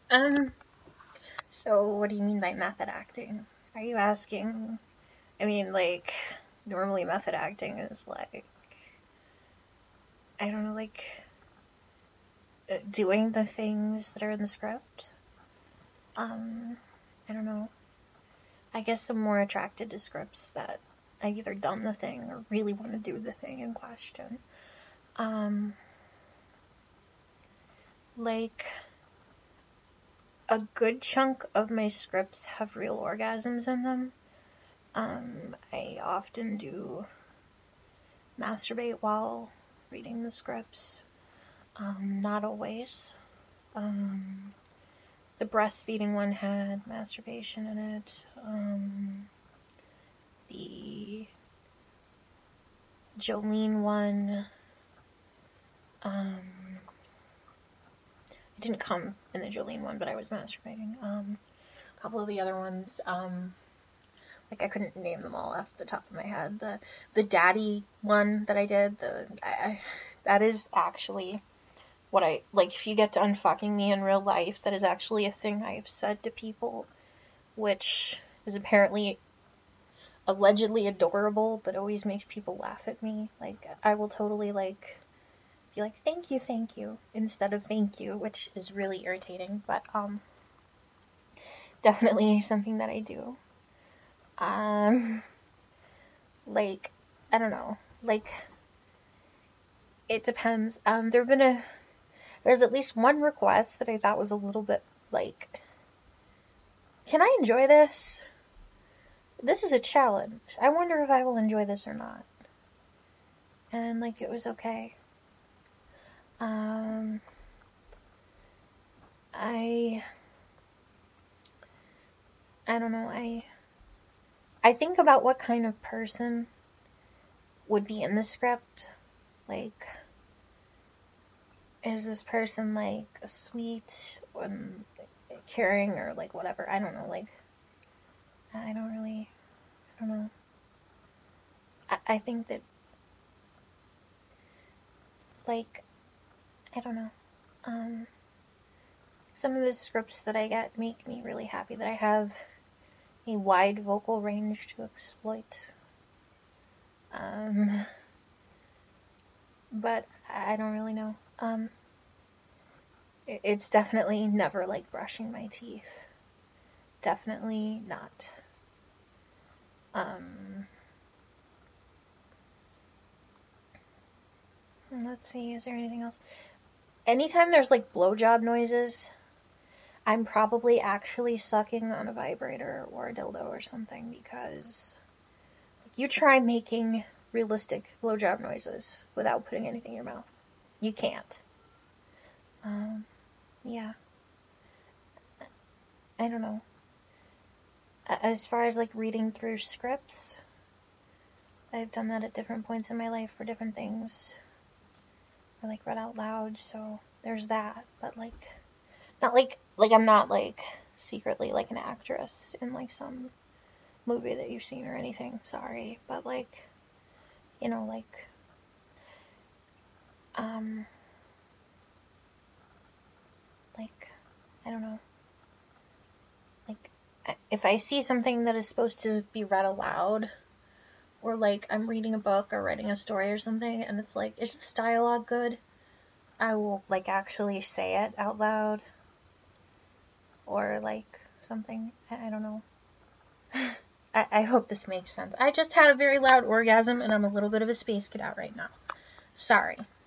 Um, so what do you mean by method acting? Are you asking, I mean, like, normally method acting is like, I don't know, like, doing the things that are in the script. I don't know. I guess I'm more attracted to scripts that I've either done the thing or really want to do the thing in question. Like, a good chunk of my scripts have real orgasms in them. I often do masturbate while reading the scripts. Not always. The breastfeeding one had masturbation in it. The Jolene one, it didn't come in the Jolene one, but I was masturbating. A couple of the other ones, like I couldn't name them all off the top of my head. The daddy one that I did, that is actually what I like. If you get to unfucking me in real life, that is actually a thing I have said to people, which is apparently allegedly adorable, but always makes people laugh at me. Like, I will totally like be like, thank you, instead of thank you, which is really irritating, but definitely something that I do. Like, I don't know, like, it depends. There's at least one request that I thought was a little bit like, can I enjoy this? This is a challenge. I wonder if I will enjoy this or not. And like, it was okay. I don't know, I think about what kind of person would be in the script. Like, is this person like sweet and caring or like whatever? I don't know, like, I don't know. I think that, like, I don't know. Some of the scripts that I get make me really happy that I have a wide vocal range to exploit. But I don't really know. It's definitely never like brushing my teeth. Definitely not. Let's see, is there anything else? Anytime there's like blowjob noises, I'm probably actually sucking on a vibrator or a dildo or something, because like, you try making realistic blowjob noises without putting anything in your mouth. You can't. Yeah. I don't know. As far as like reading through scripts, I've done that at different points in my life for different things. Or like read out loud, so there's that. But like, not like I'm not like secretly like an actress in like some movie that you've seen or anything. Sorry, but like, you know, like, like, I don't know. Like, if I see something that is supposed to be read aloud, or like I'm reading a book or writing a story or something, and it's like, is this dialogue good? I will like actually say it out loud, or like something. I don't know. I hope this makes sense. I just had a very loud orgasm, and I'm a little bit of a space cadet right now. Sorry.